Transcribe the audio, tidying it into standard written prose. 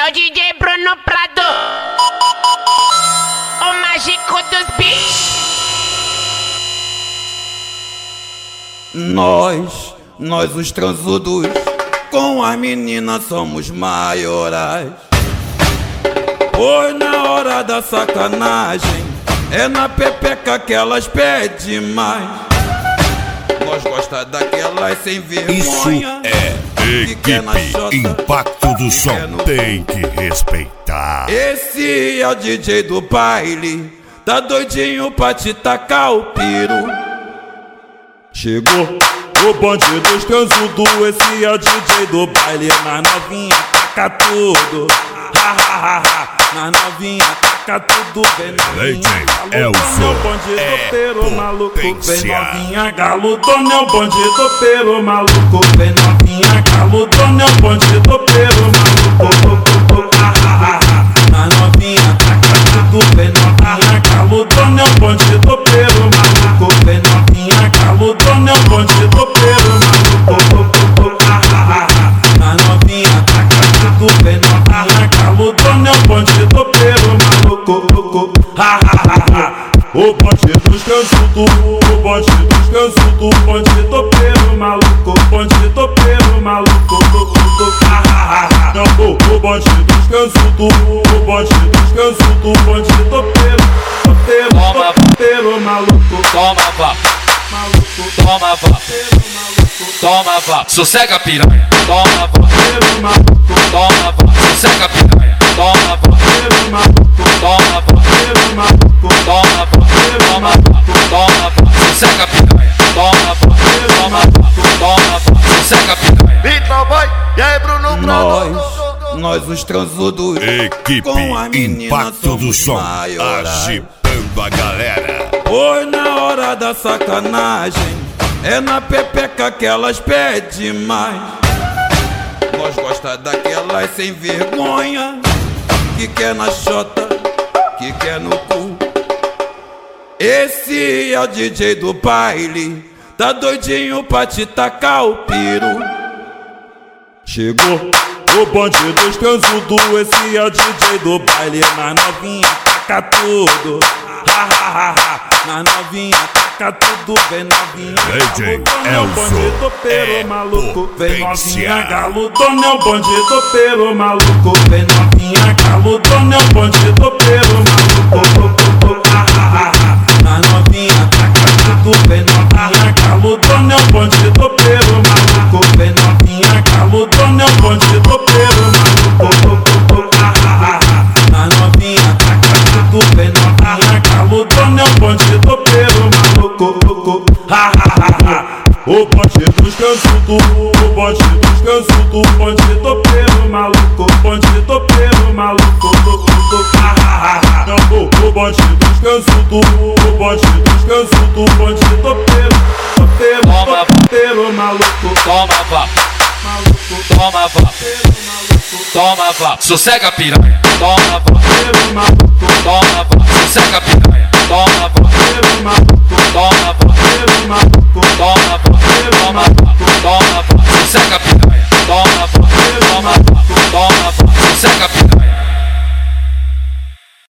É o DJ Bruno Prado, o mágico dos beats. Nós os transudos, com as meninas somos maiorais. Pois na hora da sacanagem, é na pepeca que elas pedem mais. Nós gosta daquelas sem vergonha. Isso é equipe Impacto do Som, tem que respeitar. Esse é o DJ do baile, tá doidinho pra te tacar o piro. Chegou o bonde dos transudos, esse é o DJ do baile. Na novinha taca tudo, ha ha ha ha. Na novinha taca tudo, vem novinha Elson, o bonde do pero maluco. Vem novinha galudona, é o bonde do pero maluco. Vem novinha galudona, é o bonde do pero maluco. Ha ha ha ha. Na novinha taca tudo, vem novinha galudona, é o bonde do pero maluco. Vem novinha galudona, é o bonde do pero maluco. Ha ha ha ha. Na novinha taca tudo, vem novinha galudona, é o bonde do pero maluco. Ha ha ha ha. O bonde dos cansudos, o bonde dos cansudos, o bonde do pero maluco, o bonde do pero maluco. Ha ha ha ha. O bonde dos cansudos, o bonde dos cansudos, o bonde do pero maluco. Toma vá, toma vá, toma vá, sossega piranha. Toma vá, toma vá, sossega piranha. Toma vá, toma vá, toma vá, toma vá, toma vá, sossega piranha. Toma vá, toma vá, toma vá, sossega piranha. Então vai, e aí Bruno Prado? Nós os transudos, equipe com as meninas Impacto do somos Som, maiorais. agitando a galera. Pois na hora da sacanagem, é na pepeca que elas pedem mais. Nós gosta daquelas sem vergonha, que quer na chota, que quer no cu. Esse é o DJ do baile, tá doidinho pra te tacar o piro. Chegou o bonde dos transudos, esse é o DJ do baile. Na novinha taca tudo, ha ha ha ha. Na novinha taca tudo, vem novinha DJ galudona, é o bonde do pero maluco. Vem novinha galudona, é o bonde do pero maluco. Vem novinha galudona, é o bonde do pero maluco. Ha ha ha ha. Na novinha taca tudo, vem novinha galudona, é o bonde do pero maluco. Vem novinha galudona, é o bonde do pero maluco. Ha ha ha ha. Na novinha taca tudo, vem novinha galudona, é o bonde do pero maluco. Ha ha ha ha. O bonde dos cansudos, o bonde dos cansudos, o bonde do pero maluco, o bonde do pero maluco. Ha ha ha ha. O bonde dos cansudos, o bonde dos cansudos, o bonde do pero maluco. Toma vá, toma vá, toma vá, sossega piranha. Toma vá, toma vá, sossega piranha. Toma vá.